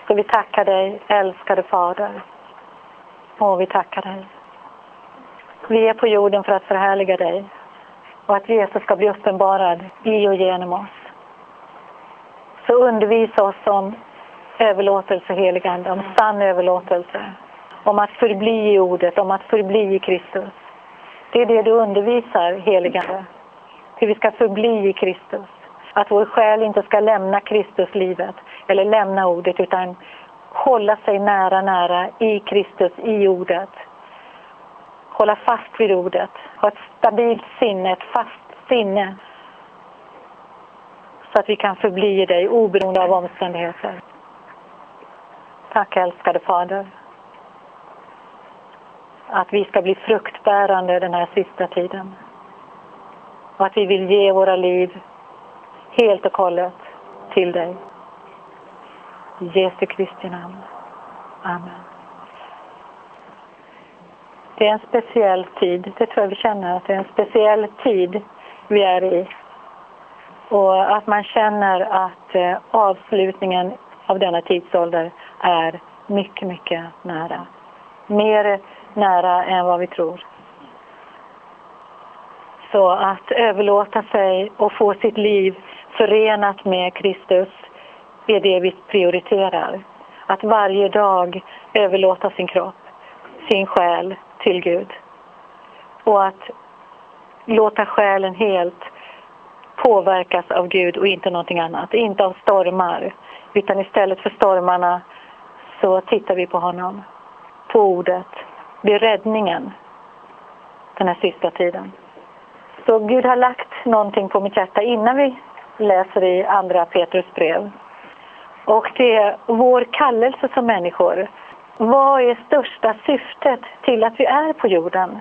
Så vi tackar dig, älskade Fader. Och vi tackar dig. Vi är på jorden för att förhärliga dig. Och att Jesus ska bli uppenbarad i och genom oss. Så undervisa oss om överlåtelse, heligande, om sann överlåtelse. Om att förbli i ordet, om att förbli i Kristus. Det är det du undervisar, heligande. Hur vi ska förbli i Kristus. Att vår själ inte ska lämna Kristuslivet eller lämna ordet, utan hålla sig nära i Kristus, i ordet. Hålla fast vid ordet. Ha ett stabilt sinne, ett fast sinne. Så att vi kan förbli i dig oberoende av omständigheter. Tack, älskade Fader. Att vi ska bli fruktbärande den här sista tiden. Och att vi vill ge våra liv helt och hållet till dig. I Jesu Kristi namn. Amen. Det är en speciell tid. Det tror jag vi känner, att det är en speciell tid vi är i. Och att man känner att avslutningen av denna tidsålder är mycket, mycket nära. Mer nära än vad vi tror. Så att överlåta sig och få sitt liv förenat med Kristus är det vi prioriterar. Att varje dag överlåta sin kropp, sin själ till Gud. Och att låta själen helt påverkas av Gud och inte någonting annat. Inte av stormar, utan istället för stormarna så tittar vi på honom. På ordet. Det är räddningen den här sista tiden. Så Gud har lagt någonting på mitt hjärta innan vi läser i andra Petrus brev. Och det är vår kallelse som människor. Vad är största syftet till att vi är på jorden?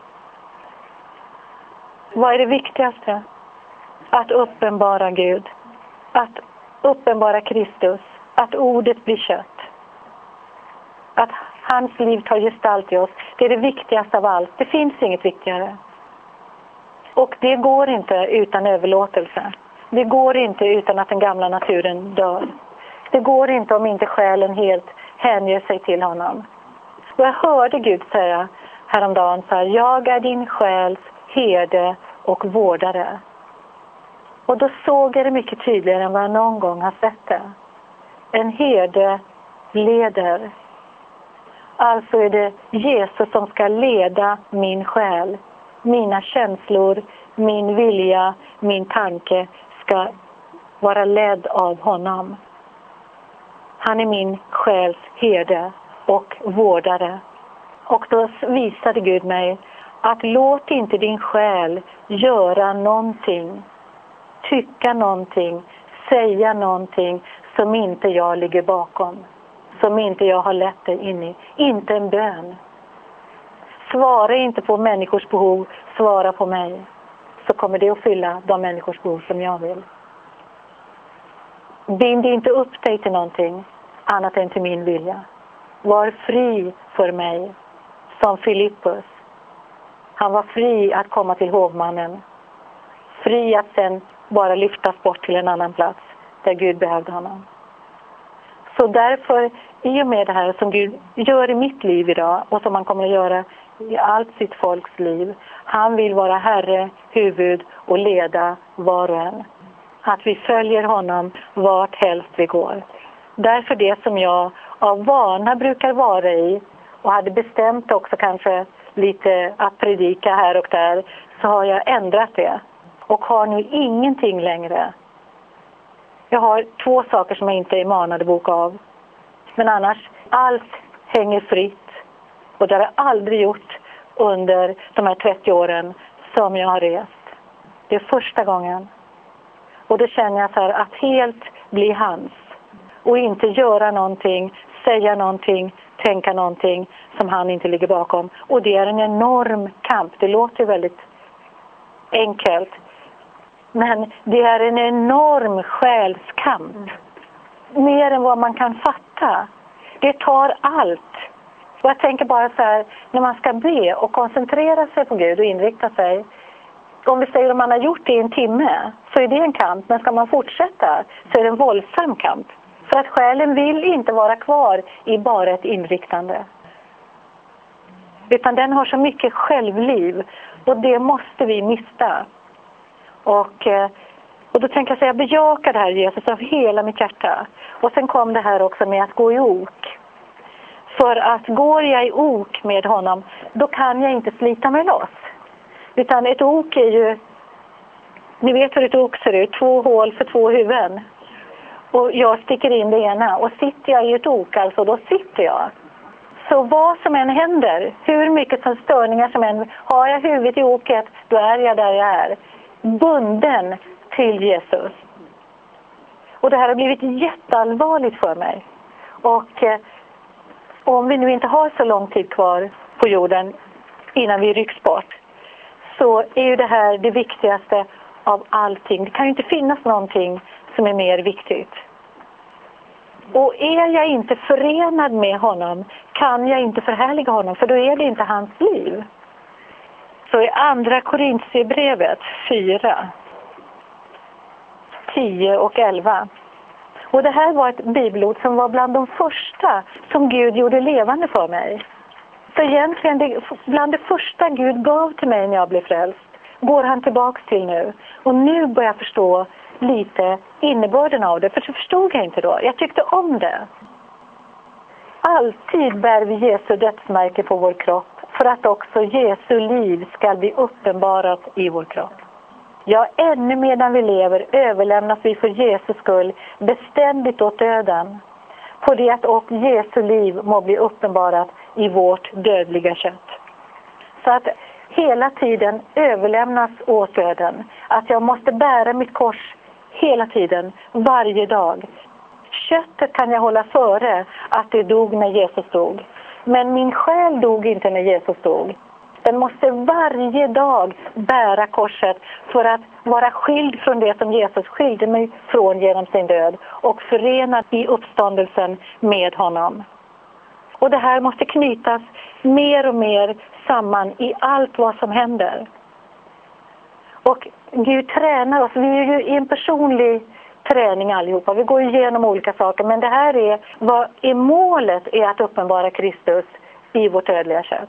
Vad är det viktigaste? Att uppenbara Gud. Att uppenbara Kristus. Att ordet blir kött. Att hans liv tar gestalt i oss. Det är det viktigaste av allt. Det finns inget viktigare. Och det går inte utan överlåtelse. Det går inte utan att den gamla naturen dör. Det går inte om inte själen helt hänger sig till honom. Och jag hörde Gud säga häromdagen så här: jag är din själs herde och vårdare. Och då såg jag det mycket tydligare än vad jag någon gång har sett det. En herde leder. Alltså är det Jesus som ska leda min själ. Mina känslor, min vilja, min tanke ska vara ledd av honom. Han är min själs herde och vårdare. Och då visade Gud mig att låt inte din själ göra någonting, tycka någonting, säga någonting som inte jag ligger bakom. Som inte jag har lett dig in i. Inte en bön. Svara inte på människors behov, svara på mig. Så kommer det att fylla de människors behov som jag vill. Bind inte upp dig till någonting annat än till min vilja. Var fri för mig som Filippus. Han var fri att komma till hovmannen. Fri att sen bara lyftas bort till en annan plats där Gud behövde honom. Så därför, i och med det här som Gud gör i mitt liv idag och som han kommer att göra i allt sitt folks liv. Han vill vara herre, huvud och leda var och en. Att vi följer honom vart helst vi går. Därför det som jag av vana brukar vara i och hade bestämt också kanske lite att predika här och där, så har jag ändrat det. Och har nu ingenting längre. Jag har 2 saker som jag inte är manad bok av. Men annars, allt hänger fritt. Och det har jag aldrig gjort under de här 30 åren som jag har rest. Det är första gången. Och då känner jag så här att helt bli hans. Och inte göra någonting, säga någonting, tänka någonting som han inte ligger bakom. Och det är en enorm kamp. Det låter väldigt enkelt. Men det är en enorm själskamp. Mer än vad man kan fatta. Det tar allt. Och jag tänker bara så här, när man ska be och koncentrera sig på Gud och inrikta sig. Om vi säger att man har gjort det i en timme så är det en kamp. Men ska man fortsätta så är det en våldsam kamp. För att själen vill inte vara kvar i bara ett inriktande. Utan den har så mycket självliv. Och det måste vi mista. Och då tänker jag säga, jag bejakar det här Jesus av hela mitt hjärta. Och sen kom det här också med att gå i ok. För att går jag i ok med honom, då kan jag inte slita mig loss. Utan ett ok är ju, ni vet hur ett ok ser ut, 2 hål för 2 huvuden. Och jag sticker in det ena. Och sitter jag i ett ok, alltså då sitter jag. Så vad som än händer, hur mycket som störningar som än, har jag huvudet i oket, då är jag där jag är. Bunden till Jesus. Och det här har blivit jätteallvarligt för mig. Och om vi nu inte har så lång tid kvar på jorden innan vi rycks bort, så är ju det här det viktigaste av allting. Det kan ju inte finnas någonting som är mer viktigt. Och är jag inte förenad med honom, kan jag inte förhärliga honom, för då är det inte hans liv. Så i andra Korintierbrevet 4, 10 och 11. Och det här var ett bibelord som var bland de första som Gud gjorde levande för mig. Så egentligen bland det första Gud gav till mig när jag blev frälst, går han tillbaks till nu. Och nu börjar jag förstå lite innebörden av det, för så förstod jag inte då. Jag tyckte om det. Alltid bär vi Jesu dödsmärke på vår kropp, för att också Jesu liv ska bli uppenbarat i vår kropp. Ja, ännu medan vi lever överlämnas vi för Jesus skull beständigt åt döden, på det att och Jesu liv må bli uppenbarat i vårt dödliga kött. Så att hela tiden överlämnas åt döden. Att jag måste bära mitt kors hela tiden, varje dag. Köttet kan jag hålla före att det dog när Jesus dog. Men min själ dog inte när Jesus dog. Den måste varje dag bära korset för att vara skild från det som Jesus skilde mig från genom sin död. Och förenad i uppståndelsen med honom. Och det här måste knytas mer och mer samman i allt vad som händer. Och Gud tränar oss. Vi är ju i en personlig träning allihopa. Vi går igenom olika saker. Men det här är vad är målet är att uppenbara Kristus i vårt dödliga kött.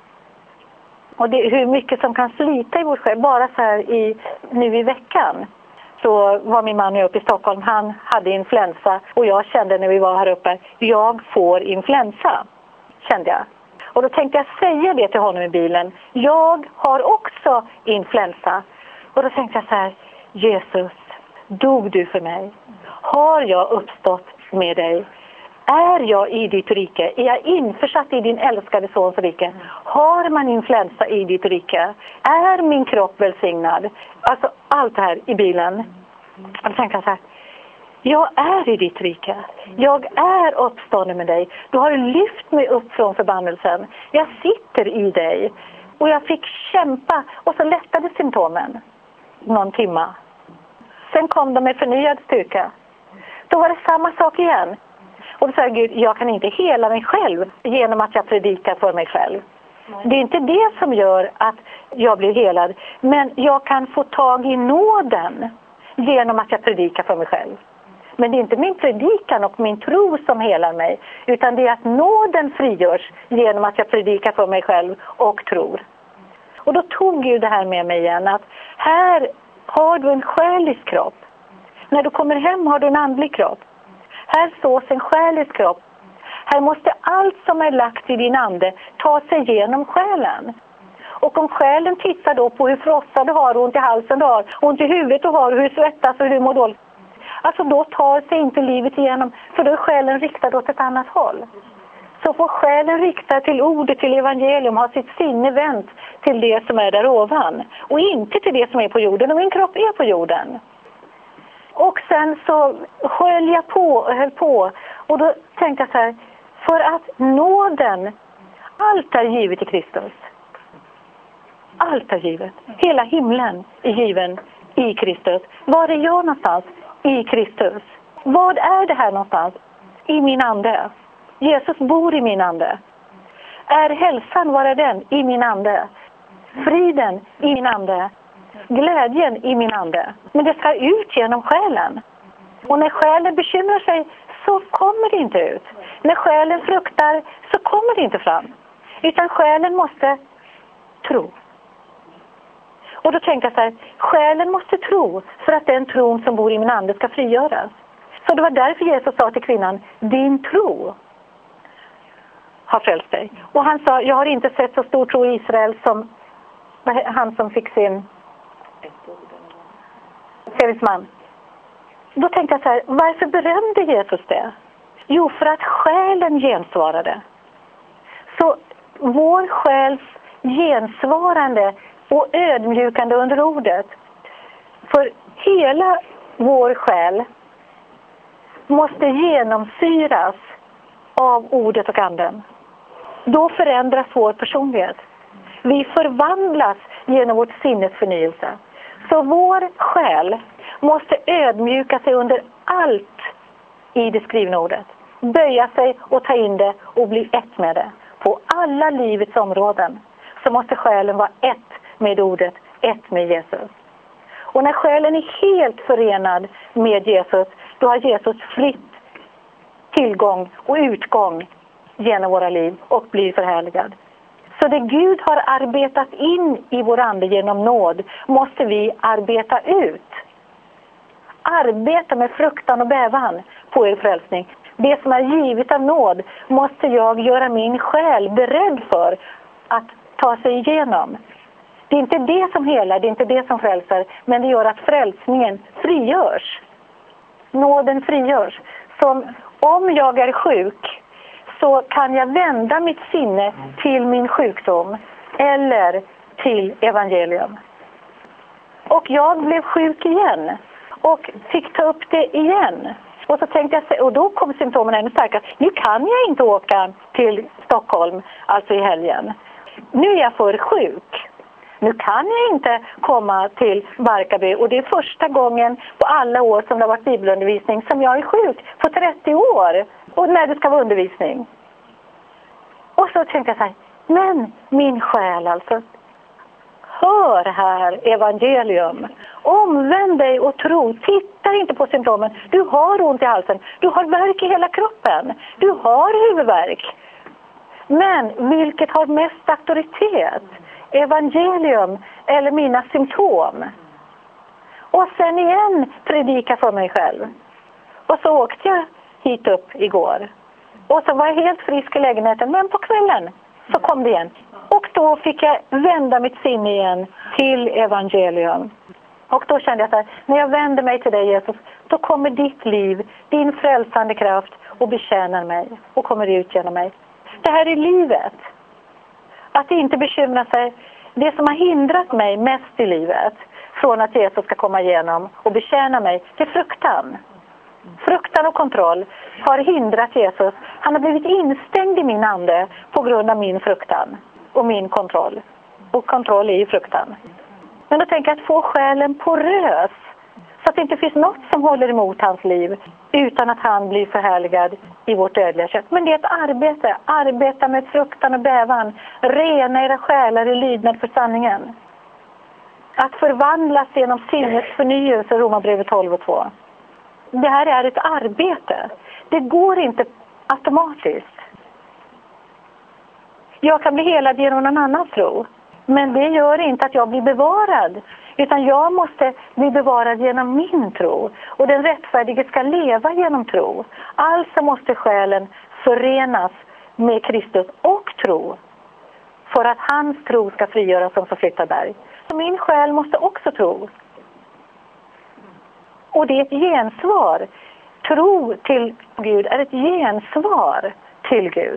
Och det är hur mycket som kan slita i vårt själ. Bara så här nu i veckan. Så var min man uppe i Stockholm. Han hade influensa. Och jag kände när vi var här uppe. Jag får influensa. Kände jag. Och då tänkte jag säga det till honom i bilen. Jag har också influensa. Och då tänkte jag så här. Jesus, dog du för mig? Har jag uppstått med dig? Är jag i ditt rike? Är jag införsatt i din älskade sons rike? Har man influensa i ditt rike? Är min kropp välsignad? Alltså allt det här i bilen. Och då tänkte jag så här. Jag är i ditt rike. Jag är uppstånden med dig. Du har lyft mig upp från förbannelsen. Jag sitter i dig. Och jag fick kämpa. Och så lättade symptomen. Någon timma. Sen kom de med förnyad styrka. Då var det samma sak igen. Och då sa Gud, jag kan inte hela mig själv genom att jag predikar för mig själv. Det är inte det som gör att jag blir helad. Men jag kan få tag i nåden genom att jag predikar för mig själv. Men det är inte min predikan och min tro som helar mig. Utan det är att nåden frigörs genom att jag predikar för mig själv och tror. Och då tog Gud det här med mig igen. Att här har du en själisk kropp. När du kommer hem har du en andlig kropp. Här sås en själisk kropp. Här måste allt som är lagt i din ande ta sig igenom själen. Och om själen tittar då på hur frossa du har, ont i halsen du har, ont i huvudet du har, hur svettas och hur mår dåligt. Alltså då tar sig inte livet igenom, för då är själen riktad åt ett annat håll. Så får själen riktad till ordet, till evangelium, ha sitt sinne vänt till det som är där ovan. Och inte till det som är på jorden, och min kropp är på jorden. Och sen så höll jag på och höll på. Och då tänkte jag så här, för att nåden, allt är givet i Kristus. Allt är givet. Hela himlen är given i Kristus. Var är jag någonstans? I Kristus. Vad är det här någonstans? I min ande. Jesus bor i min ande. Är hälsan, var är den? I min ande. Friden i min ande. Glädjen i min ande. Men det ska ut genom själen. Och när själen bekymrar sig så kommer det inte ut. När själen fruktar så kommer det inte fram. Utan själen måste tro. Och då tänker jag så här, själen måste tro för att den tron som bor i min ande ska frigöras. Så det var därför Jesus sa till kvinnan, din tro har frälst dig. Och han sa, jag har inte sett så stor tro i Israel som han som fick sin man. Då tänkte jag så här, varför berömde Jesus det? Jo, för att själen gensvarade. Så vår själs gensvarande och ödmjukande under ordet. För hela vår själ måste genomsyras av ordet och anden. Då förändras vår personlighet. Vi förvandlas genom vårt sinnes förnyelse. Så vår själ måste ödmjuka sig under allt i det skrivna ordet. Böja sig och ta in det och bli ett med det. På alla livets områden så måste själen vara ett med ordet, ett med Jesus. Och när själen är helt förenad med Jesus, då har Jesus fritt tillgång och utgång genom våra liv och blir förhärligad. Så det Gud har arbetat in i vår ande genom nåd måste vi arbeta ut. Arbeta med fruktan och bävan på er frälsning. Det som är givet av nåd måste jag göra min själ beredd för att ta sig igenom. Det är inte det som helar, det är inte det som frälser, men det gör att frälsningen frigörs. Nåden frigörs. Som om jag är sjuk så kan jag vända mitt sinne till min sjukdom eller till evangelium. Och jag blev sjuk igen och fick ta upp det igen. Och så tänkte jag, och då kom symptomen ännu starkare. Nu kan jag inte åka till Stockholm, alltså i helgen. Nu är jag för sjuk. Nu kan jag inte komma till Barkarby. Och det är första gången på alla år som det har varit bibelundervisning som jag är sjuk. På 30 år. Och när det ska vara undervisning. Och så tänkte jag så här, men min själ alltså. Hör här evangelium. Omvänd dig och tro. Titta inte på symptomen. Du har ont i halsen. Du har värk i hela kroppen. Du har huvudvärk. Men vilket har mest auktoritet? Evangelium eller mina symptom? Och sen igen predika för mig själv. Och så åkte jag hit upp igår. Och så var jag helt frisk i lägenheten. Men på kvällen så kom det igen. Och då fick jag vända mitt sinne igen till evangelium. Och då kände jag så här, när jag vänder mig till dig Jesus, då kommer ditt liv, din frälsande kraft och betjänar mig och kommer ut genom mig. Det här är livet. Att inte bekymra sig. Det som har hindrat mig mest i livet från att Jesus ska komma igenom och betjäna mig, det är fruktan. Fruktan och kontroll har hindrat Jesus. Han har blivit instängd i min ande på grund av min fruktan och min kontroll. Och kontroll är ju fruktan. Men då tänker jag att få själen porös så att det inte finns något som håller emot hans liv utan att han blir förhärligad i vårt dödliga kött. Men det är ett arbete. Arbeta med fruktan och bävan. Rena era själar i lydnad för sanningen. Att förvandlas genom sinnets förnyelse, Romarbrevet 12:2. Det här är ett arbete. Det går inte automatiskt. Jag kan bli helad genom någon annan tro. Men det gör inte att jag blir bevarad. Utan jag måste bli bevarad genom min tro. Och den rättfärdige ska leva genom tro. Alltså måste själen förenas med Kristus och tro. För att hans tro ska frigöras som förflyttad berg. Så min själ måste också tro. Och det är ett gensvar. Tro till Gud är ett gensvar till Gud.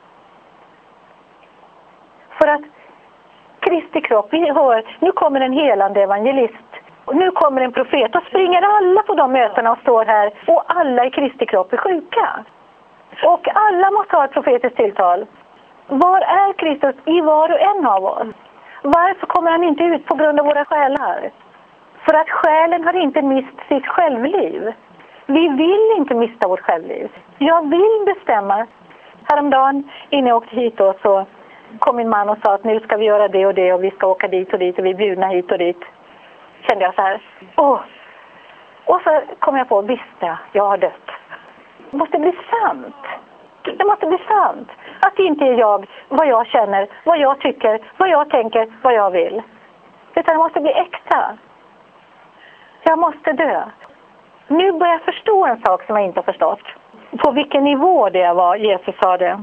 För att Kristi kropp, vi hör, nu kommer en helande evangelist. Och nu kommer en profet och springer alla på de mötena och står här. Och alla i Kristi kropp är sjuka. Och alla måste ha ett profetiskt tilltal. Var är Kristus i var och en av oss? Varför kommer han inte ut på grund av våra själar? För att själen har inte mist sitt självliv. Vi vill inte mista vårt självliv. Jag vill bestämma. Häromdagen innan jag åkte hit då, så kom min man och sa att nu ska vi göra det och det och vi ska åka dit och dit och vi är bjudna hit och dit. Kände jag så här. Och så kom jag på, visst jag har dött. Det måste bli sant. Det måste bli sant. Att det inte är jag, vad jag känner, vad jag tycker, vad jag tänker, vad jag vill. Utan det måste bli äkta. Jag måste dö. Nu börjar jag förstå en sak som jag inte har förstått. På vilken nivå det var Jesus sa det.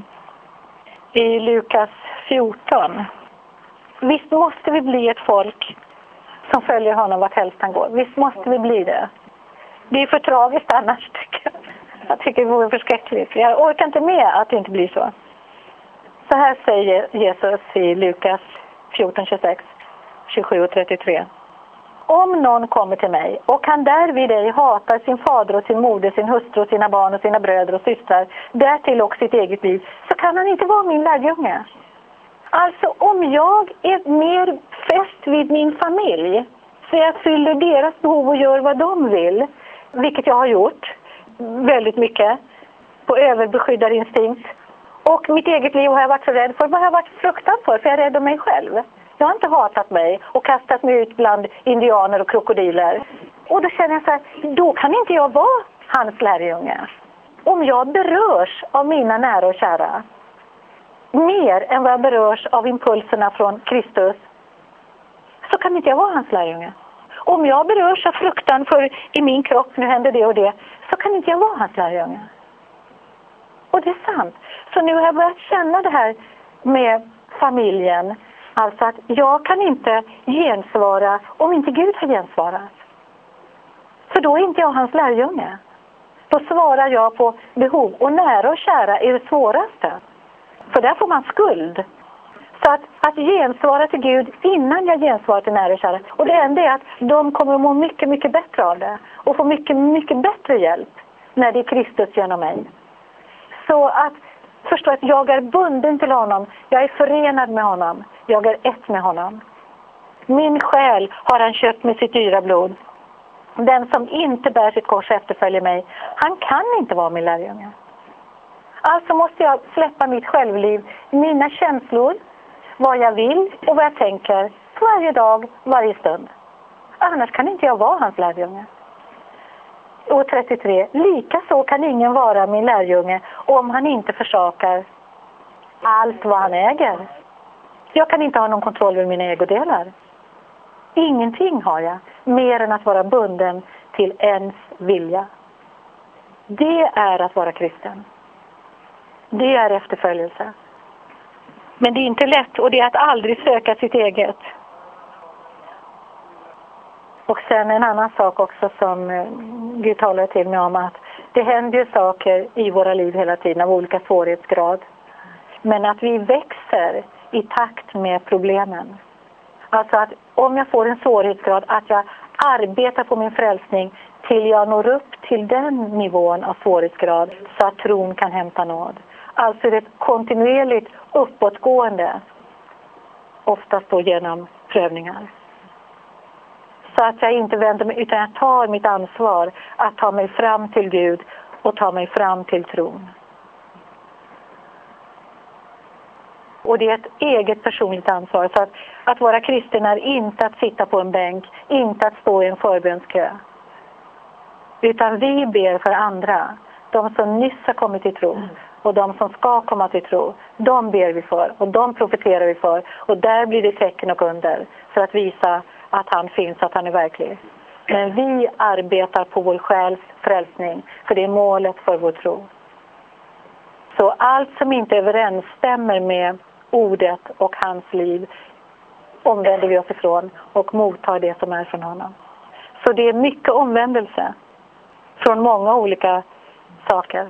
I Lukas 14. Visst måste vi bli ett folk som följer honom vart helst han går. Visst måste vi bli det. Det är för tragiskt annars, tycker jag. Jag tycker det vore förskräckligt. Jag orkar inte med att det inte blir så. Så här säger Jesus i Lukas 14, 26, 27 och 33. Om någon kommer till mig och kan därvid ej hatar sin fader och sin moder, sin hustru och sina barn och sina bröder och systrar, därtill och sitt eget liv, så kan han inte vara min lärjunge. Alltså om jag är mer fäst vid min familj, så jag fyller deras behov och gör vad de vill, vilket jag har gjort väldigt mycket på överbeskyddarinstinkt. Och mitt eget liv har jag varit så rädd för. Vad har jag varit fruktad för jag är rädd om mig själv. Jag har inte hatat mig och kastat mig ut bland indianer och krokodiler. Och då känner jag så här, då kan inte jag vara hans lärjunge. Om jag berörs av mina nära och kära, mer än vad jag berörs av impulserna från Kristus, så kan inte jag vara hans lärjunge. Om jag berörs av fruktan för i min kropp, nu händer det och det, så kan inte jag vara hans lärjunge. Och det är sant. Så nu har jag börjat känna det här med familjen. Alltså att jag kan inte gensvara om inte Gud har gensvarat. För då är inte jag hans lärjunge. Då svarar jag på behov. Och nära och kära är det svåraste. För där får man skuld. Så att gensvara till Gud innan jag gensvarar till nära och kära. Och det enda är att de kommer att må mycket, mycket bättre av det. Och få mycket, mycket bättre hjälp när det är Kristus genom mig. Så att förstå att jag är bunden till honom. Jag är förenad med honom. Jag är ett med honom. Min själ har han köpt med sitt dyra blod. Den som inte bär sitt kors efterföljer mig, han kan inte vara min lärjunge. Alltså måste jag släppa mitt självliv, mina känslor, vad jag vill och vad jag tänker varje dag, varje stund. Annars kan inte jag vara hans lärjunge. Och 33. Likaså kan ingen vara min lärjunge om han inte försakar allt vad han äger. Jag kan inte ha någon kontroll över mina ägodelar. Ingenting har jag, mer än att vara bunden till ens vilja. Det är att vara kristen. Det är efterföljelse. Men det är inte lätt, och det är att aldrig söka sitt eget. Och sen en annan sak också som Gud talar till mig om, att det händer ju saker i våra liv hela tiden av olika svårighetsgrad. Men att vi växer i takt med problemen. Alltså att om jag får en svårighetsgrad, att jag arbetar på min frälsning till jag når upp till den nivån av svårighetsgrad så att tron kan hämta nåd. Alltså det är ett kontinuerligt uppåtgående, oftast då genom prövningar. Så att jag inte vänder mig, utan jag tar mitt ansvar att ta mig fram till Gud och ta mig fram till tron. Och det är ett eget personligt ansvar. Så att vara kristen är inte att sitta på en bänk, inte att stå i en förbönskö. Utan vi ber för andra. De som nyss har kommit till tro och de som ska komma till tro, de ber vi för och de profeterar vi för. Och där blir det tecken och under för att visa att han finns, att han är verklig. Men vi arbetar på vår själs frälsning, för det är målet för vår tro. Så allt som inte överensstämmer med ordet och hans liv omvänder vi oss ifrån och mottar det som är från honom. Så det är mycket omvändelse från många olika saker.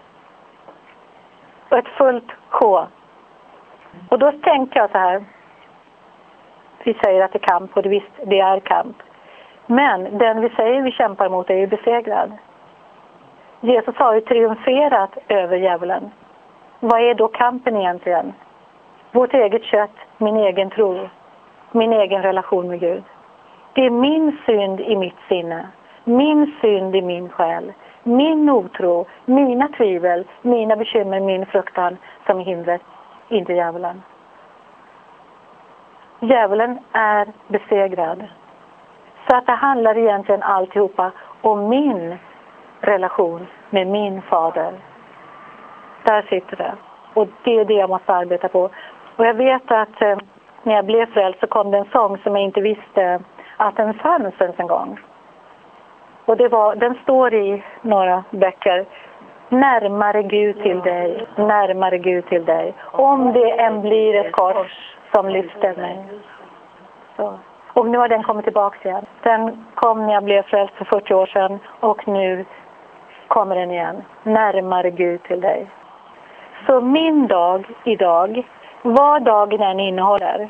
Och ett fullt K. Och då tänker jag så här. Vi säger att det är kamp, och det är kamp. Men den vi säger vi kämpar mot är ju besegrad. Jesus har ju triumferat över djävulen. Vad är då kampen egentligen? Vårt eget kött, min egen tro, min egen relation med Gud. Det är min synd i mitt sinne, min synd i min själ, min otro, mina tvivel, mina bekymmer, min fruktan som är hindret, inte djävulen. Djävulen är besegrad. Så att det handlar egentligen alltihopa om min relation med min fader. Där sitter det. Och det är det jag måste arbeta på. Och jag vet att när jag blev frälst så kom det en sång som jag inte visste att den fanns ens en gång. Och den står i några böcker. Närmare Gud till dig, närmare Gud till dig. Om det än blir ett kors som lyfter mig. Så. Och nu har den kommit tillbaka igen. Den kom när jag blev frälst för 40 år sedan. Och nu kommer den igen. Närmare Gud till dig. Så min dag idag, vad dagen än innehåller,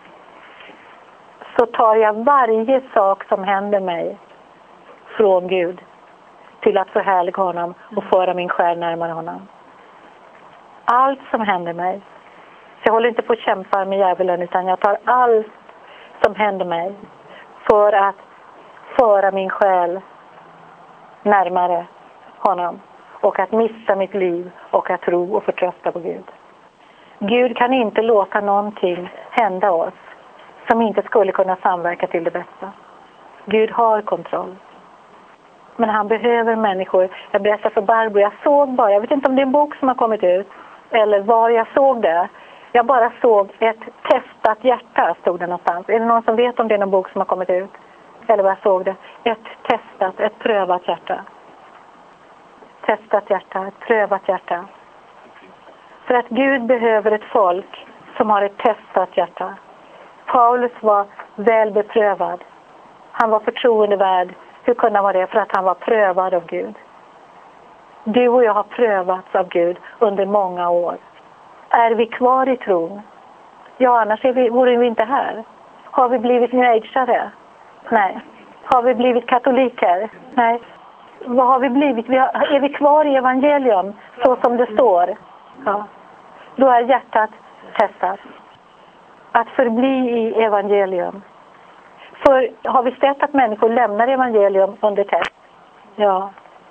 så tar jag varje sak som händer mig från Gud till att förhärliga honom och föra min själ närmare honom. Allt som händer mig. Så jag håller inte på att kämpa med djävulen, utan jag tar allt som händer mig för att föra min själ närmare honom. Och att missa mitt liv och att tro och förtrösta på Gud. Gud kan inte låta någonting hända oss som inte skulle kunna samverka till det bästa. Gud har kontroll. Men han behöver människor. Jag berättade för Barbro, jag vet inte om det är en bok som har kommit ut eller var jag såg det. Jag bara såg ett testat hjärta, stod det någonstans. Är det någon som vet om det är någon bok som har kommit ut? Eller vad jag såg det? Ett prövat hjärta. Testat hjärta, ett prövat hjärta. För att Gud behöver ett folk som har ett testat hjärta. Paulus var väl beprövad. Han var förtroendevärd. Hur kunde han vara det? För att han var prövad av Gud. Du och jag har prövats av Gud under många år. Är vi kvar i tron? Ja, annars vore vi inte här. Har vi blivit new ageare? Nej. Har vi blivit katoliker? Nej. Vad har vi blivit? Är vi kvar i evangelium så som det står? Ja. Då är hjärtat testat. Att förbli i evangelium. För har vi sett att människor lämnar evangelium under test? Ja.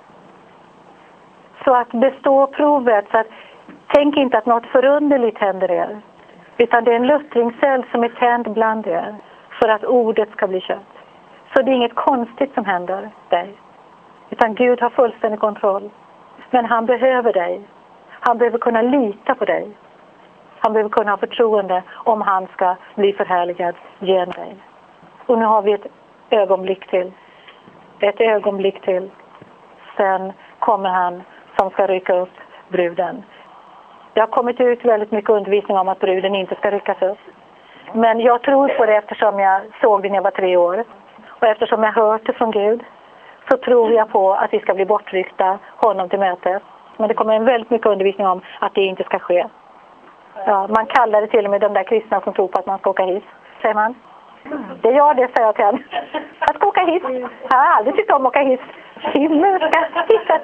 Så att bestå provet. Så att, tänk inte att något förunderligt händer er. Utan det är en luttringseld som är tänd bland er. För att ordet ska bli kött. Så det är inget konstigt som händer dig. Utan Gud har fullständig kontroll. Men han behöver dig. Han behöver kunna lita på dig. Han behöver kunna ha förtroende om han ska bli förhärligad genom dig. Och nu har vi ett ögonblick till. Ett ögonblick till. Sen kommer han som ska rycka upp bruden. Det har kommit ut väldigt mycket undervisning om att bruden inte ska ryckas upp. Men jag tror på det eftersom jag såg det när jag var 3 år. Och eftersom jag hört det från Gud. Så tror jag på att vi ska bli bortryckta honom till mötes. Men det kommer en väldigt mycket undervisning om att det inte ska ske. Ja, man kallar det till och med de där kristna som tror på att man ska åka hiss. Säger man? Det gör det, säger jag till henne. Att ska åka hiss. Jag har aldrig tyckt om att åka hiss. Himmelska hissen.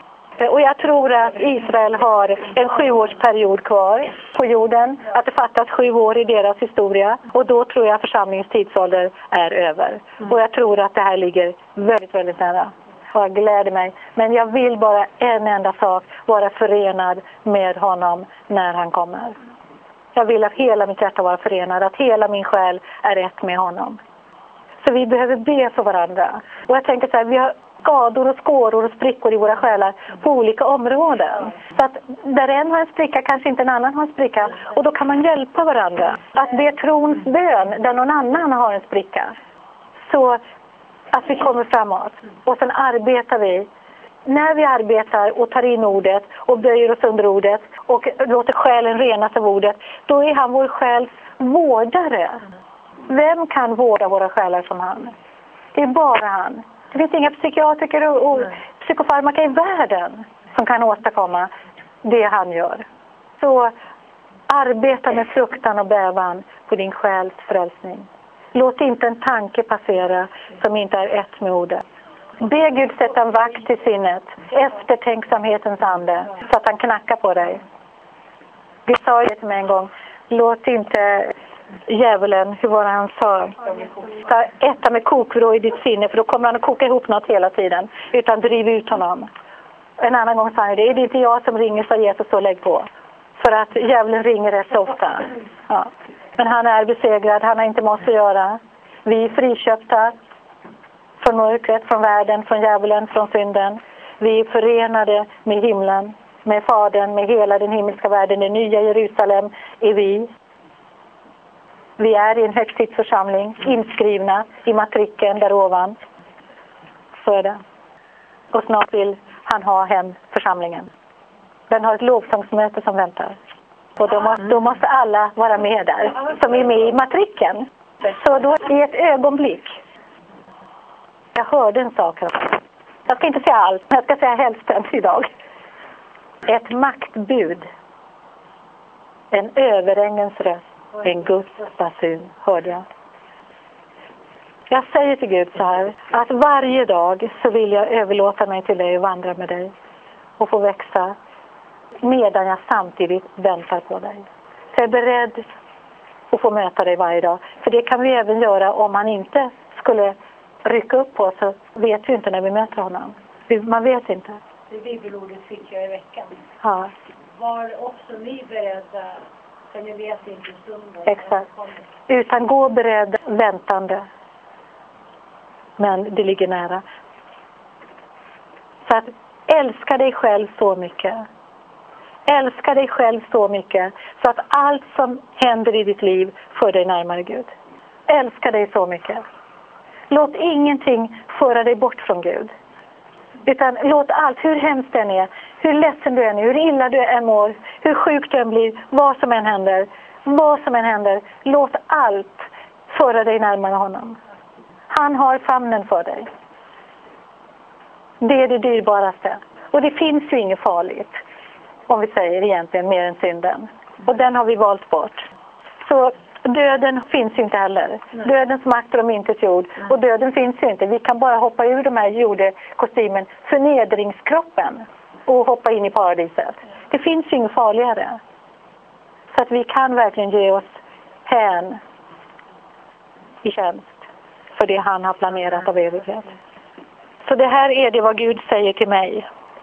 Och jag tror att Israel har en 7-årsperiod kvar på jorden. Att det fattas 7 år i deras historia. Och då tror jag församlingens tidsålder är över. Och jag tror att det här ligger väldigt, väldigt nära. Och jag gläder mig. Men jag vill bara en enda sak. Vara förenad med honom när han kommer. Jag vill att hela mitt hjärta vara förenad. Att hela min själ är ett med honom. Så vi behöver be för varandra. Och jag tänker så här, vi har skador och skåror och sprickor i våra själar på olika områden. Så att där en har en spricka kanske inte en annan har en spricka. Och då kan man hjälpa varandra. Att be trons bön där någon annan har en spricka. Så att vi kommer framåt. Och sen arbetar vi. När vi arbetar och tar in ordet och böjer oss under ordet och låter själen renas av ordet, då är han vår själs vårdare. Vem kan vårda våra själar som han? Det är bara han. Det finns inga psykiatriker och psykofarmaka i världen som kan åstadkomma det han gör. Så arbeta med fruktan och bävan på din själs frälsning. Låt inte en tanke passera som inte är ett med ordet. Be Gud sätta en vakt i sinnet, eftertänksamhetens ande, så att han knackar på dig. Vi sa det till mig en gång, låt inte djävulen, hur var det han sa? Äta med kokvrå i ditt sinne, för då kommer han att koka ihop något hela tiden. Utan driv ut honom. En annan gång sa han det, är det inte jag som ringer, så Jesus, så lägg på. För att djävulen ringer rätt så ofta. Ja. Men han är besegrad, han har inte måste göra. Vi är friköpta från mörkret, från världen, från djävulen, från synden. Vi är förenade med himlen, med Fadern, med hela den himmelska världen. Det nya Jerusalem är vi. Vi är i en högtidsförsamling, inskrivna i matrikeln där ovan. Så är det. Och snart vill han ha hem församlingen. Den har ett lovsångsmöte som väntar. Och då måste alla vara med där, som är med i matrikeln. Så då i ett ögonblick. Jag hörde en sak här. Jag ska inte säga allt, men jag ska säga hälften idag. Ett maktbud. En överängens röst. En Guds basun, hörde jag. Jag säger till Gud så här, att varje dag så vill jag överlåta mig till dig och vandra med dig. Och få växa medan jag samtidigt väntar på dig. Så jag är beredd att få möta dig varje dag. För det kan vi även göra om han inte skulle rycka upp på, så vet vi inte när vi möter honom. Man vet inte. Det bibelordet fick jag i veckan. Ja. Var också ni beredda, för ni vet inte stunden. Exakt. Utan gå beredd, väntande. Men det ligger nära. Så att älska dig själv så mycket. Älska dig själv så mycket. Så att allt som händer i ditt liv för dig närmare Gud. Älska dig så mycket. Låt ingenting föra dig bort från Gud. Utan låt allt, hur hemskt den är, hur ledsen du är, hur illa du än mår, hur sjuk du än blir, vad som än händer, låt allt föra dig närmare honom. Han har famnen för dig. Det är det dyrbaraste. Och det finns ju inget farligt, om vi säger egentligen, mer än synden. Och den har vi valt bort. Så döden finns inte heller. Dödens makt är om inte jord. Och döden finns ju inte. Vi kan bara hoppa ur de här jordekostymen, förnedringskroppen, och hoppa in i paradiset. Det finns ju inget farligare. Så att vi kan verkligen ge oss hän i tjänst för det han har planerat av evighet. Så det här är det vad Gud säger till mig.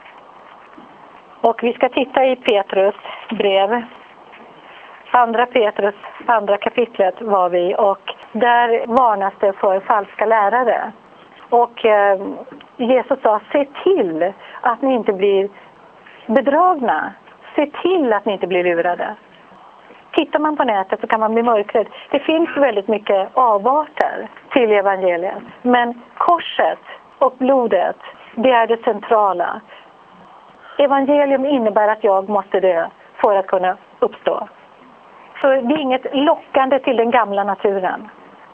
Och vi ska titta i Petrus brev. Andra Petrus, andra kapitlet var vi, och där varnas det för falska lärare. Och Jesus sa, se till att ni inte blir bedragna. Se till att ni inte blir lurade. Tittar man på nätet så kan man bli mörkrädd. Det finns väldigt mycket avarter till evangeliet. Men korset och blodet, det är det centrala. Evangelium innebär att jag måste dö för att kunna uppstå. Så det är inget lockande till den gamla naturen.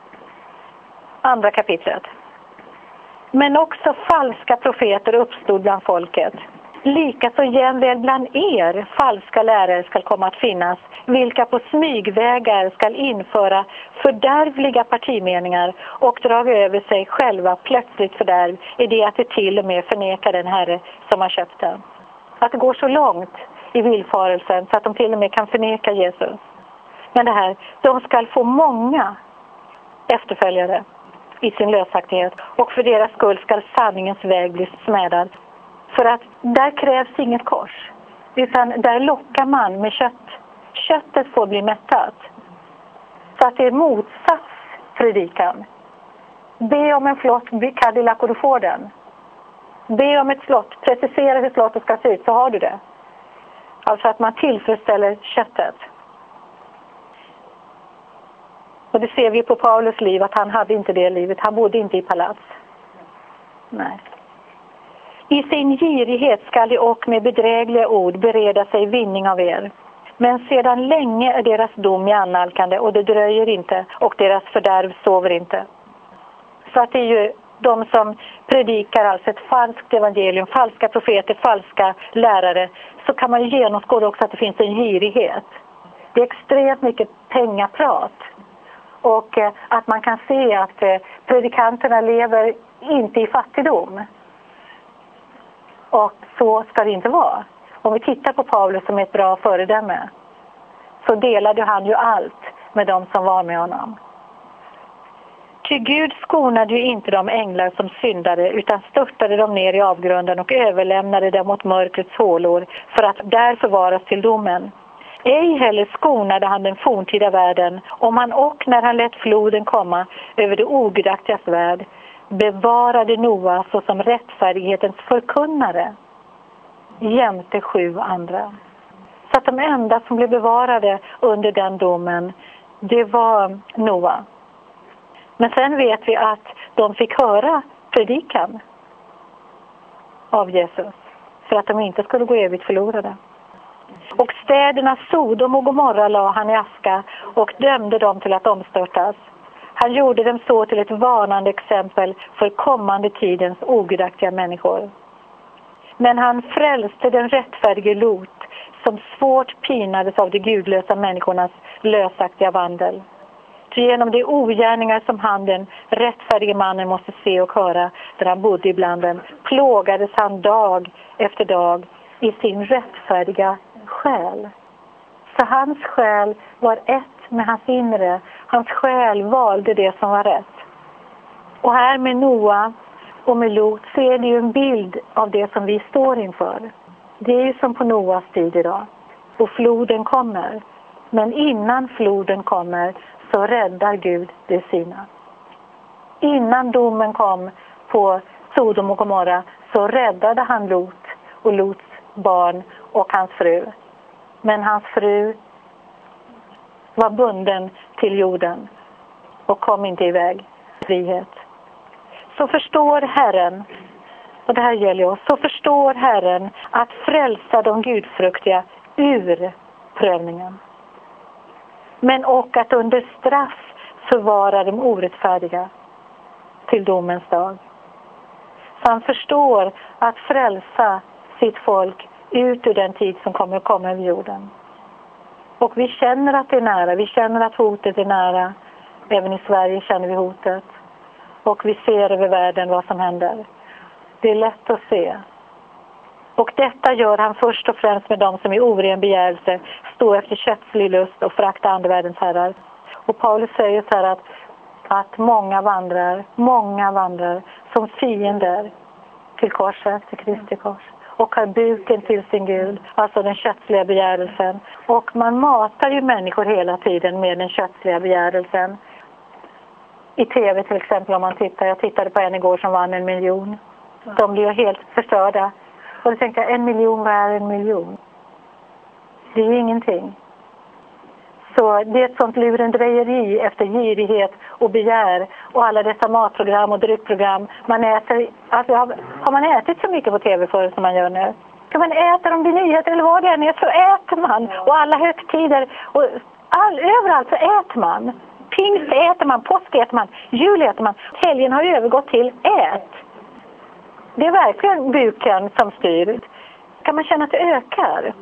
Andra kapitlet. Men också falska profeter uppstod bland folket. Likaså jämväl bland er falska lärare ska komma att finnas, vilka på smygvägar ska införa fördärvliga partimeningar och dra över sig själva plötsligt fördärv i det att det till och med förnekar den Herre som har köpt den. Att det går så långt i villfarelsen så att de till och med kan förneka Jesus. Men det här, de ska få många efterföljare i sin lösaktighet, och för deras skull ska sanningens väg bli smädad. För att där krävs inget kors, utan där lockar man med kött. Köttet får bli mättat. Så att det är motsats predikan. Be om en flott Cadillac och du får den. Be om ett slott, precisera hur slottet ska se ut, så har du det. Alltså att man tillfredsställer köttet. Och det ser vi på Paulus liv, att han hade inte det livet. Han bodde inte i palats. Nej. I sin girighet skall de och med bedrägliga ord bereda sig vinning av er. Men sedan länge är deras dom i annalkande, och det dröjer inte, och deras fördärv sover inte. Så att det är ju de som predikar alltså ett falskt evangelium, falska profeter, falska lärare, så kan man ju genomskåda också att det finns en girighet. Det är extremt mycket pengaprat. Och att man kan se att predikanterna lever inte i fattigdom. Och så ska det inte vara. Om vi tittar på Paulus som är ett bra föredöme, så delade han ju allt med de som var med honom. Ty Gud skonade ju inte de änglar som syndade, utan störtade dem ner i avgrunden och överlämnade dem mot mörkrets hålor för att där förvaras till domen. Ej heller skonade han den forntida världen, om han och när han lät floden komma över det ogudaktigas värld, bevarade Noa såsom rättfärdighetens förkunnare jämte 7 andra. Så att de enda som blev bevarade under den domen, det var Noa. Men sen vet vi att de fick höra predikan av Jesus för att de inte skulle gå evigt förlorade. Och städerna Sodom och Gomorra la han i aska och dömde dem till att omstörtas. Han gjorde dem så till ett varnande exempel för kommande tidens ogudaktiga människor. Men han frälste den rättfärdige Lot som svårt pinades av de gudlösa människornas lösaktiga vandel. Ty genom de ogärningar som han, den rättfärdige mannen, måste se och höra där han bodde ibland dem, plågades han dag efter dag i sin rättfärdiga själ. Så hans själ var ett med hans inre. Hans själ valde det som var rätt. Och här med Noa och med Lot så är det ju en bild av det som vi står inför. Det är ju som på Noas tid idag. Och floden kommer. Men innan floden kommer så räddar Gud det sina. Innan domen kom på Sodom och Gomorra så räddade han Lot och Lots barn och hans fru. Men hans fru var bunden till jorden och kom inte iväg. Frihet. Så förstår Herren, och det här gäller oss, så förstår Herren att frälsa de gudfruktiga ur prövningen. Men och att under straff förvara de orättfärdiga till domens dag. Så han förstår att frälsa sitt folk ut ur den tid som kommer att komma över jorden. Och vi känner att det är nära, vi känner att hotet är nära. Även i Sverige känner vi hotet. Och vi ser över världen vad som händer. Det är lätt att se. Och detta gör han först och främst med dem som i oren begärelse står efter kötslig lust och föraktar andevärldens herrar. Och Paulus säger så här att många vandrar som fiender till korset, till Kristi kors. Och har buken till sin Gud, alltså den kötsliga begärelsen. Och man matar ju människor hela tiden med den kötsliga begärelsen. I tv till exempel, om man tittar. Jag tittade på en igår som vann 1 miljon. De blir helt förstörda. Och då tänkte jag, 1 miljon, vad är 1 miljon? Det är ju ingenting. Så det är ett sånt lurendrejeri efter girighet och begär. Och alla dessa matprogram och dryckprogram. Man äter, alltså har man ätit så mycket på tv förr som man gör nu? Kan man äta om det är nyheter eller vad det än är, så äter man. Och alla högtider och överallt så äter man. Pingst äter man, påsk äter man, jul äter man. Helgen har övergått till ät. Det är verkligen buken som styr. Kan man känna att det ökar?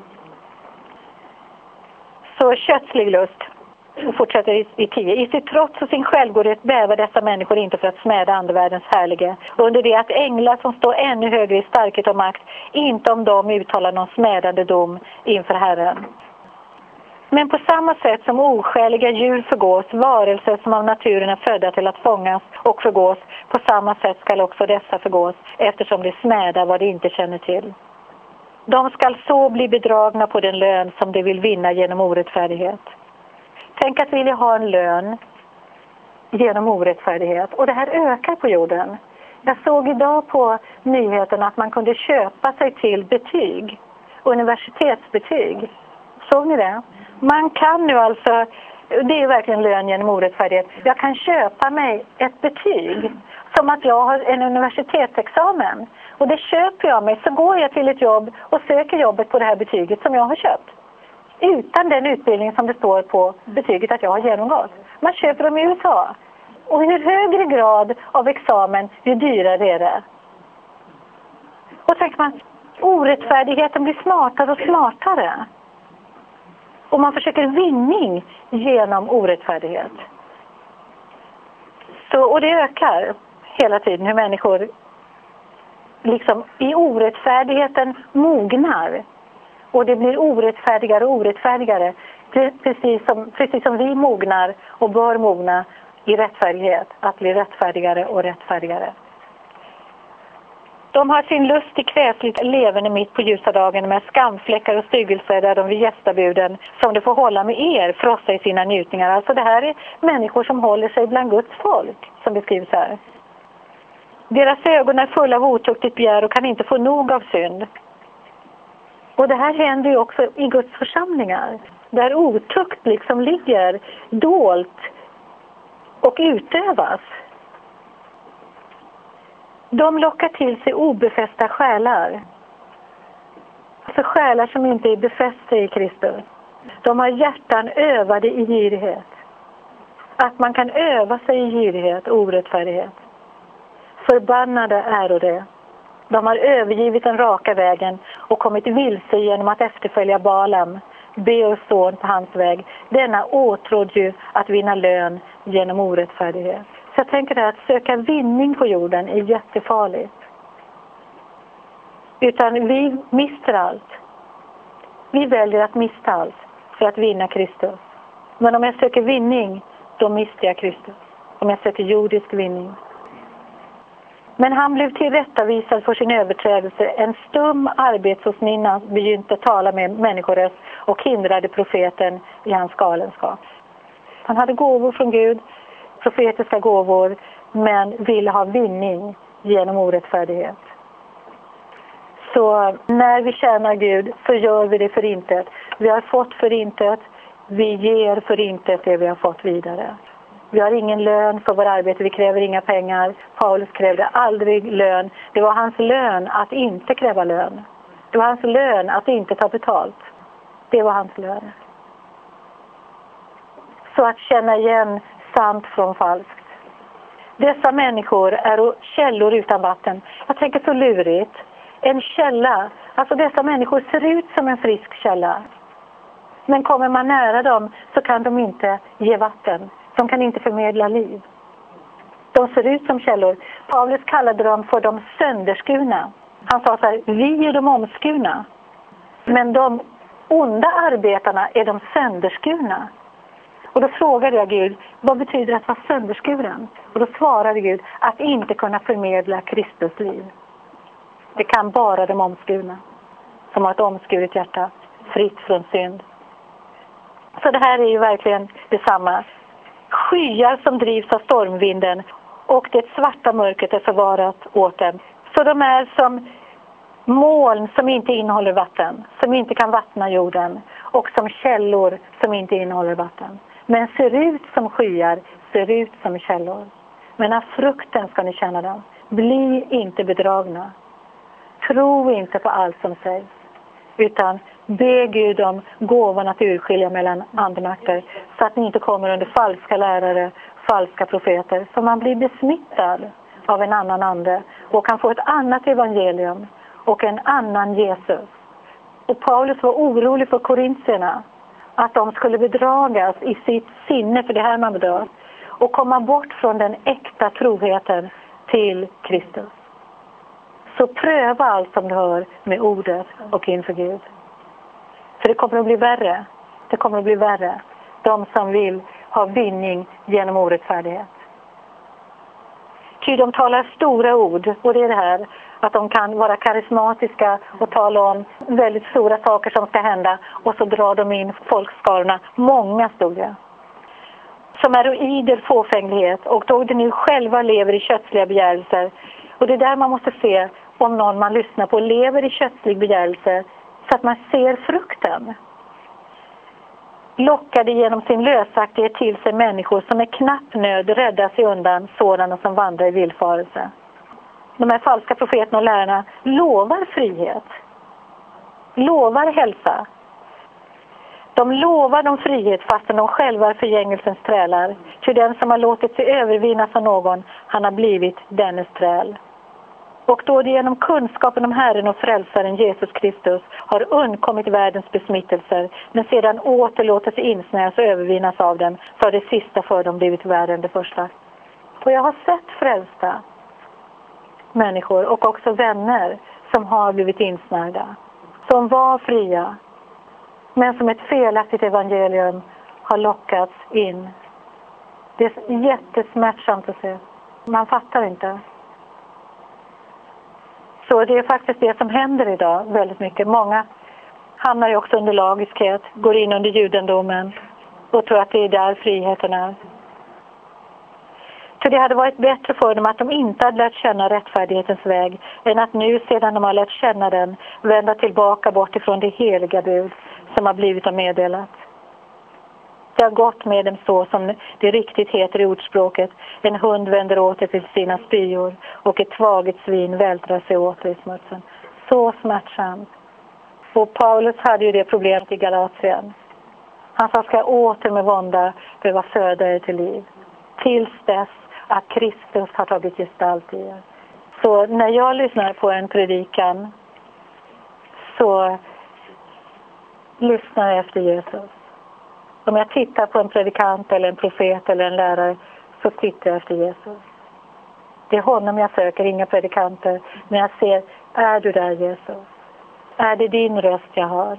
Så kötslig lust. Och fortsätter i 10. I sitt trots och sin självgodhet bävar dessa människor inte för att smäda andevärldens härlige. Under det att änglar som står ännu högre i starkhet och makt, inte om dem uttalar någon smädande dom inför Herren. Men på samma sätt som oskäliga djur förgås, varelser som av naturen är födda till att fångas och förgås, på samma sätt skall också dessa förgås, eftersom de smädar vad de inte känner till. De skall så bli bedragna på den lön som de vill vinna genom orättfärdighet. Tänk att vilja ha en lön genom orättfärdighet. Och det här ökar på jorden. Jag såg idag på nyheten att man kunde köpa sig till betyg. Universitetsbetyg. Såg ni det? Man kan nu alltså, det är verkligen lön genom orättfärdighet. Jag kan köpa mig ett betyg som att jag har en universitetsexamen. Och det köper jag mig, så går jag till ett jobb och söker jobbet på det här betyget som jag har köpt. Utan den utbildning som det står på betyget att jag har genomgått. Man köper dem i USA. Och ju högre grad av examen, ju dyrare är det. Och tänker man, orättfärdigheten blir smartare och smartare. Och man försöker vinning genom orättfärdighet. Och det ökar hela tiden hur människor liksom i orättfärdigheten mognar. Och det blir orättfärdigare och orättfärdigare. Precis som vi mognar och bör mogna i rättfärdighet. Att bli rättfärdigare och rättfärdigare. De har sin lust i kväsligt levande mitt på ljusa dagen med skamfläckar och styggelser där de vid gästabuden som de får hålla med er frossa i sina njutningar. Alltså det här är människor som håller sig bland Guds folk, som beskrivs här. Deras ögon är fulla av otuktigt begär och kan inte få nog av synd. Och det här händer ju också i Guds församlingar. Där otukt liksom ligger dolt och utövas. De lockar till sig obefästa själar. Alltså själar som inte är befästa i Kristus. De har hjärtan övade i girighet. Att man kan öva sig i girighet och orättfärdighet. Förbannade är det. De har övergivit den raka vägen och kommit vilse genom att efterfölja Balaam, Beors son på hans väg. Denna åtråd ju att vinna lön genom orättfärdighet. Så jag tänker att söka vinning på jorden är jättefarligt. Utan vi mister allt. Vi väljer att mista allt för att vinna Kristus. Men om jag söker vinning, då mister jag Kristus. Om jag söker jordisk vinning. Men han blev tillrättavisad för sin överträdelse. En stum arbetsåsminna begynte tala med människoröst och hindrade profeten i hans galenskap. Han hade gåvor från Gud, profetiska gåvor, men ville ha vinning genom orättfärdighet. Så när vi tjänar Gud så gör vi det för intet. Vi har fått för intet, vi ger för intet det vi har fått vidare. Vi har ingen lön för vårt arbete, vi kräver inga pengar. Paulus krävde aldrig lön. Det var hans lön att inte kräva lön. Det var hans lön att inte ta betalt. Det var hans lön. Så att känna igen sant från falskt. Dessa människor är källor utan vatten. Jag tänker så lurigt. En källa, alltså dessa människor ser ut som en frisk källa. Men kommer man nära dem så kan de inte ge vatten. De kan inte förmedla liv. De ser ut som källor. Paulus kallade dem för de sönderskurna. Han sa så här, vi är de omskurna. Men de onda arbetarna är de sönderskurna. Och då frågade jag Gud, vad betyder att vara sönderskuren? Och då svarade Gud, att inte kunna förmedla Kristus liv. Det kan bara de omskurna. Som har ett omskuret hjärta, fritt från synd. Så det här är ju verkligen detsamma. Skyar som drivs av stormvinden och det svarta mörkret är förvarat åt dem. Så de är som moln som inte innehåller vatten, som inte kan vattna jorden, och som källor som inte innehåller vatten. Men ser ut som skyar, ser ut som källor. Men av frukten ska ni känna dem. Bli inte bedragna. Tro inte på allt som sägs, utan be Gud om gåvan att urskilja mellan andemakter, så att ni inte kommer under falska lärare, falska profeter, så man blir besmittad av en annan ande och kan få ett annat evangelium och en annan Jesus. Och Paulus var orolig för korintierna, att de skulle bedragas i sitt sinne, för det här man bedrar, och komma bort från den äkta troheten till Kristus. Så pröva allt som du hör med ordet och inför Gud. För det kommer att bli värre. Det kommer att bli värre. De som vill ha vinning genom orättfärdighet. Ty de talar stora ord. Och det är det här. Att de kan vara karismatiska och tala om väldigt stora saker som ska hända. Och så drar de in folkskarorna. Många stod det. Som är idel fåfänglighet. Och då de nu själva lever i kötsliga begärelser. Och det är där man måste se om någon man lyssnar på lever i kötslig begärelse. Så att man ser frukten. Lockade genom sin lösaktighet till sig människor som är knapp nöd rädda sig undan sådana som vandrar i villfarelse. De här falska profeterna och lärarna lovar frihet. Lovar hälsa. De lovar dem frihet fastän de själva är förgängelsens trälar. Till den som har låtit sig övervinnas av någon, han har blivit dennes träl. Och då det genom kunskapen om Herren och frälsaren Jesus Kristus har undkommit världens besmittelser, men sedan åter låter sig insnäs och övervinnas av dem, så har det sista för dem blivit värre än det första. Och jag har sett frälsta människor och också vänner som har blivit insnärda, som var fria, men som ett felaktigt evangelium har lockats in. Det är jättesmärtsamt att se. Man fattar inte. Så det är faktiskt det som händer idag väldigt mycket. Många hamnar ju också under lagiskhet, går in under judendomen och tror att det är där friheten är. För det hade varit bättre för dem att de inte hade lärt känna rättfärdighetens väg än att nu sedan de har lärt känna den vända tillbaka bort ifrån det heliga bud som har blivit dem meddelat. Det har gått med dem så som det riktigt heter i ordspråket. En hund vänder åter till sina spyor och ett tvaget svin vältrar sig åter i smutsen. Så smärtsamt. Och Paulus hade ju det problemet i Galatien. Han sa, ska åter med vånda behöva föda er till liv. Tills dess att Kristus har tagit gestalt i er. Så när jag lyssnar på en predikan så lyssnar jag efter Jesus. Om jag tittar på en predikant eller en profet eller en lärare så tittar jag efter Jesus. Det är honom jag söker, inga predikanter. Men jag ser, är du där Jesus? Är det din röst jag hör?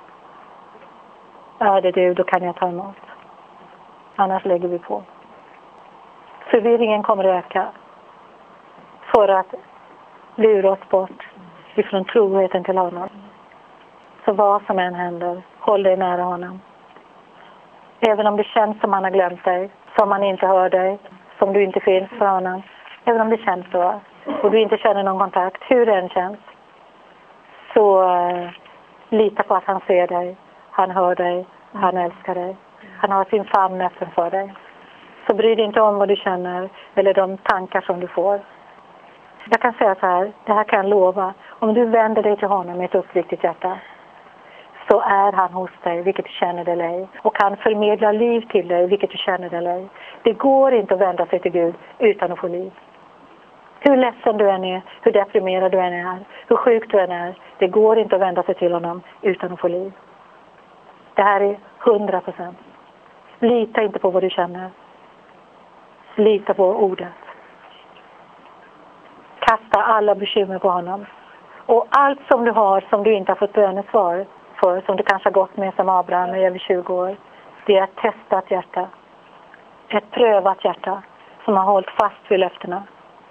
Är det du, då kan jag ta emot. Annars lägger vi på. Förvirringen kommer att öka. För att lura oss bort ifrån troheten till honom. Så vad som än händer, håll dig nära honom. Även om det känns som han har glömt dig, som han inte hör dig, som du inte finns för honom. Även om det känns så och du inte känner någon kontakt, hur det än känns. Så lita på att han ser dig, han hör dig, han älskar dig. Han har sin famn öppen för dig. Så bry dig inte om vad du känner eller de tankar som du får. Jag kan säga så här, det här kan jag lova. Om du vänder dig till honom med ett uppriktigt hjärta så är han hos dig, vilket du känner dig eller ej. Och han förmedlar liv till dig, vilket du känner dig eller ej. Det går inte att vända sig till Gud utan att få liv. Hur ledsen du än är, hur deprimerad du än är, hur sjuk du än är. Det går inte att vända sig till honom utan att få liv. Det här är 100%. Lita inte på vad du känner. Lita på ordet. Kasta alla bekymmer på honom. Och allt som du har som du inte har fått bönesvar för, som du kanske har gått med som Abraham i över 20 år. Det är ett testat hjärta. Ett prövat hjärta som har hållit fast vid löftena.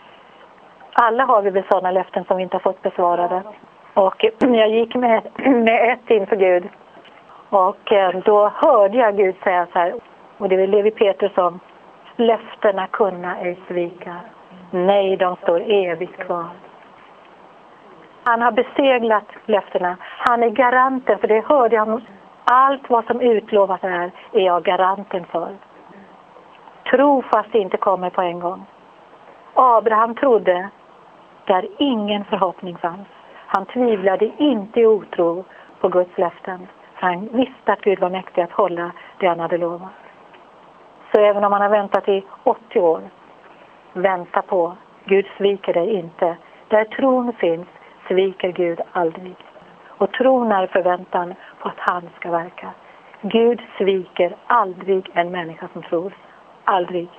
Alla har vi väl sådana löften som vi inte har fått besvarade. Och jag gick med ett inför Gud. Och då hörde jag Gud säga så här. Och det är Levi Petrusson. Löftena kunna ej svika. Nej, de står evigt kvar. Han har beseglat löftena. Han är garanten, för det hörde jag. Allt vad som utlovat är jag garanten för. Tro fast det inte kommer på en gång. Abraham trodde där ingen förhoppning fanns. Han tvivlade inte i otro på Guds löften. Han visste att Gud var mäktig att hålla det han hade lovat. Så även om han har väntat i 80 år, vänta på. Gud sviker dig inte. Där tron finns sviker Gud aldrig. Och tron är förväntan på att han ska verka. Gud sviker aldrig en människa som tror. Aldrig.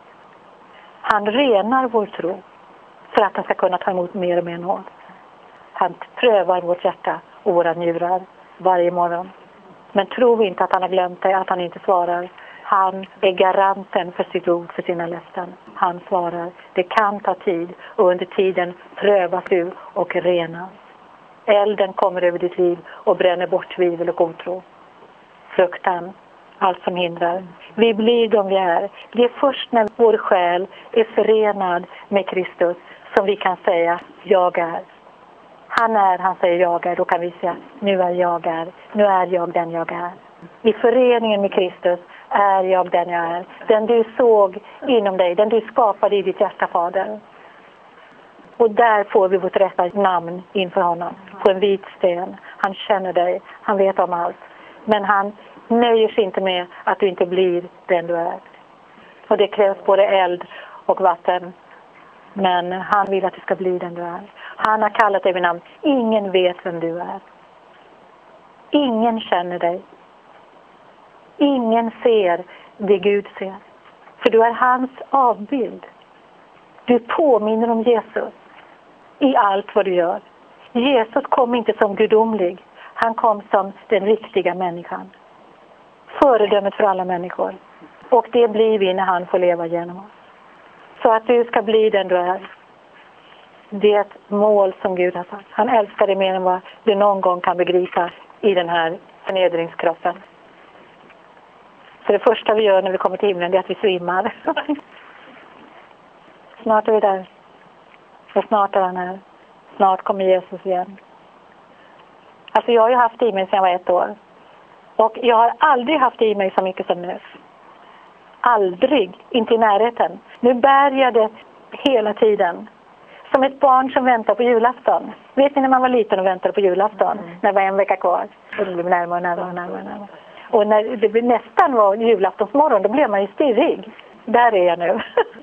Han renar vår tro för att han ska kunna ta emot mer och mer nåd. Han prövar vårt hjärta och våra njurar varje morgon. Men tro inte att han har glömt dig, att han inte svarar. Han är garanten för sitt ord, för sina löften. Han svarar. Det kan ta tid och under tiden prövas du och renas. Elden kommer över ditt liv och bränner bort tvivel och otro. Fruktan, allt som hindrar. Vi blir de vi är. Det är först när vår själ är förenad med Kristus som vi kan säga jag är. Han säger jag är. Då kan vi säga nu är jag är. Nu är jag den jag är. I föreningen med Kristus är jag den jag är. Den du såg inom dig, den du skapade i ditt hjärta, Fader. Och där får vi vårt rätta namn inför honom. På en vit sten. Han känner dig. Han vet om allt. Men han nöjer sig inte med att du inte blir den du är. Och det krävs både eld och vatten. Men han vill att du ska bli den du är. Han har kallat dig vid namn. Ingen vet vem du är. Ingen känner dig. Ingen ser det Gud ser. För du är hans avbild. Du påminner om Jesus i allt vad du gör. Jesus kom inte som gudomlig. Han kom som den riktiga människan. Föredömet för alla människor. Och det blir vi när han får leva genom oss. Så att du ska bli den du är. Det är ett mål som Gud har sagt. Han älskar dig mer än vad du någon gång kan begripa i den här förnedringskroppen. Så det första vi gör när vi kommer till himlen är att vi svimmar. snart är vi där. Och snart är han här. Snart kommer Jesus igen. Alltså jag har ju haft i mig sedan jag var 1 år. Och jag har aldrig haft i mig så mycket som nu. Aldrig. Inte i närheten. Nu bär jag det hela tiden. Som ett barn som väntar på julafton. Vet ni när man var liten och väntade på julafton? När det var 1 vecka kvar. Och det blev närmare. Och när det nästan var julaftonsmorgon, då blev man ju stirrig. Där är jag nu.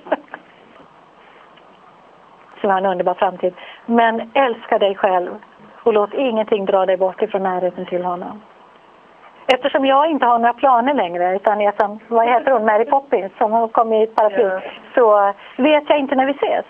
Så var en underbar framtid. Men älska dig själv. Och låt ingenting dra dig bort ifrån närheten till honom. Eftersom jag inte har några planer längre, utan jag som, vad heter hon, Mary Poppins, som kom i ett paraply, så vet jag inte när vi ses.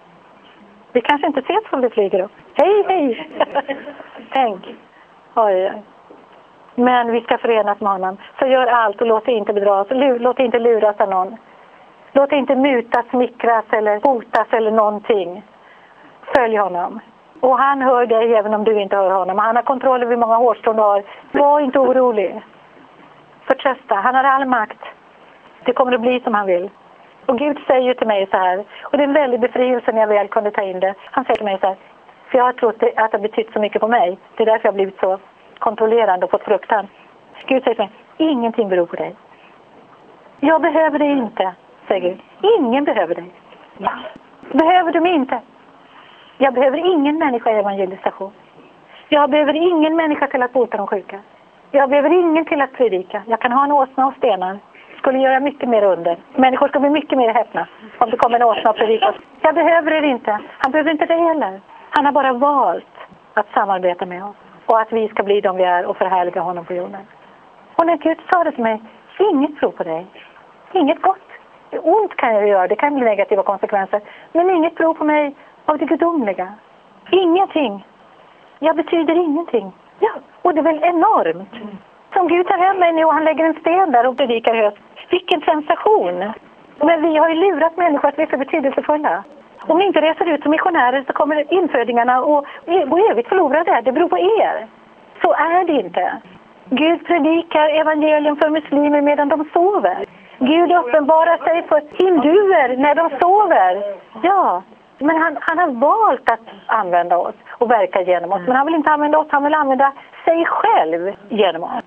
Vi kanske inte ses om vi flyger upp. Hej! Tänk. Oj. Men vi ska förenas med honom. Så gör allt och låt dig inte bedras. Låt dig inte luras av någon. Låt dig inte mutas, smickras eller hotas eller någonting. Följ honom. Och han hör dig även om du inte hör honom. Han har kontroll över hur många hårstrån du har. Var inte orolig. Förtrösta. Han har all makt. Det kommer att bli som han vill. Och Gud säger till mig så här. Och det är en väldig befrielse när jag väl kunde ta in det. Han säger till mig så här. För jag har trott att det har betytt så mycket på mig. Det är därför jag har blivit så kontrollerande och fått fruktan. Gud säger till mig. Ingenting beror på dig. Jag behöver dig inte, säger Gud. Ingen behöver dig. Ja. Behöver du mig inte? Jag behöver ingen människa i evangelisation. Jag behöver ingen människa till att bota de sjuka. Jag behöver ingen till att predika. Jag kan ha en åsna och stenar. Skulle göra mycket mer under. Människor ska bli mycket mer häpna om det kommer en åsna och predika. Jag behöver er inte. Han behöver inte det heller. Han har bara valt att samarbeta med oss. Och att vi ska bli de vi är och förhärliga honom på jorden. Och när Gud sa det till mig, inget beror på dig. Inget gott. Ont kan jag göra, det kan bli negativa konsekvenser. Men inget beror på mig av det gudomliga. Ingenting. Jag betyder ingenting. Ja, och det är väl enormt. Som Gud tar hem mig nu och han lägger en sten där och predikar höst. Vilken sensation. Men vi har ju lurat människor att vi är så betydelsefulla. Om ni inte reser ut som missionärer så kommer infödingarna och evigt förlorade. Det beror på er. Så är det inte. Gud predikar evangelium för muslimer medan de sover. Gud uppenbarar sig för hinduer när de sover. Ja, men han har valt att använda oss och verka genom oss. Men han vill inte använda oss, han vill använda sig själv genom oss.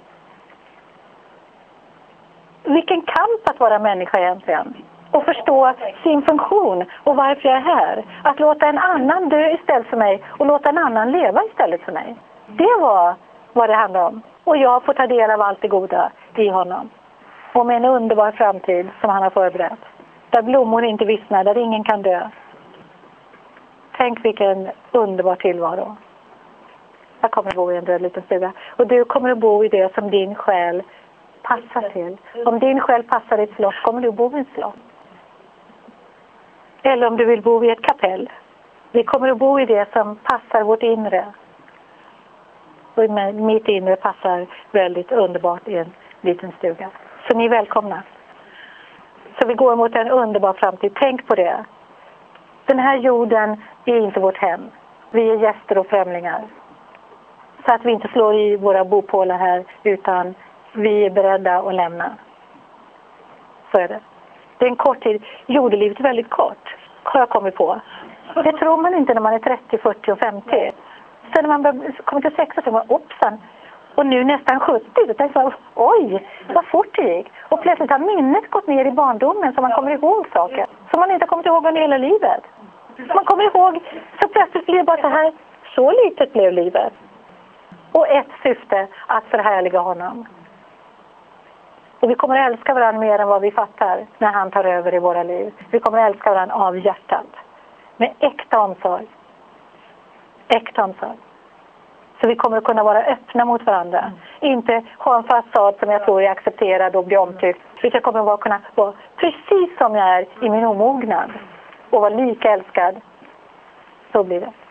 Vilken kamp att vara människa egentligen. Och förstå sin funktion och varför jag är här. Att låta en annan dö istället för mig och låta en annan leva istället för mig. Det var vad det handlade om. Och jag får ta del av allt det goda i honom. Och med en underbar framtid som han har förberett. Där blommor inte vissnar, där ingen kan dö. Tänk vilken underbar tillvaro. Jag kommer att bo i en röd liten stuga. Och du kommer att bo i det som din själ passar till. Om din själ passar i ett slott kommer du bo i ett slott. Eller om du vill bo i ett kapell. Vi kommer att bo i det som passar vårt inre. Och mitt inre passar väldigt underbart i en liten stuga. Så ni är välkomna. Så vi går mot en underbar framtid. Tänk på det. Den här jorden är inte vårt hem. Vi är gäster och främlingar. Så att vi inte slår i våra bopålar här, utan vi är beredda att lämna. Så är det. Det är en kort tid. Jordelivet är väldigt kort, har jag kommit på. Det tror man inte när man är 30, 40 och 50. Sen när man kommer till 60 så man oppsan. Och nu nästan 70. Då tänkte jag, oj, vad fort det gick. Och plötsligt har minnet gått ner i barndomen så man kommer ihåg saker. Som man inte kommit ihåg under hela livet. Så man kommer ihåg, så plötsligt blir det bara så här, så litet blev livet. Och ett syfte, att förhärliga honom. Och vi kommer att älska varandra mer än vad vi fattar när han tar över i våra liv. Vi kommer att älska varandra av hjärtat. Med äkta omsorg. Äkta omsorg. Så vi kommer att kunna vara öppna mot varandra. Inte ha en fasad som jag tror är accepterad och blir omtyckt. Utan jag kommer att kunna vara precis som jag är i min omognad. Och vara lika älskad. Så blir det.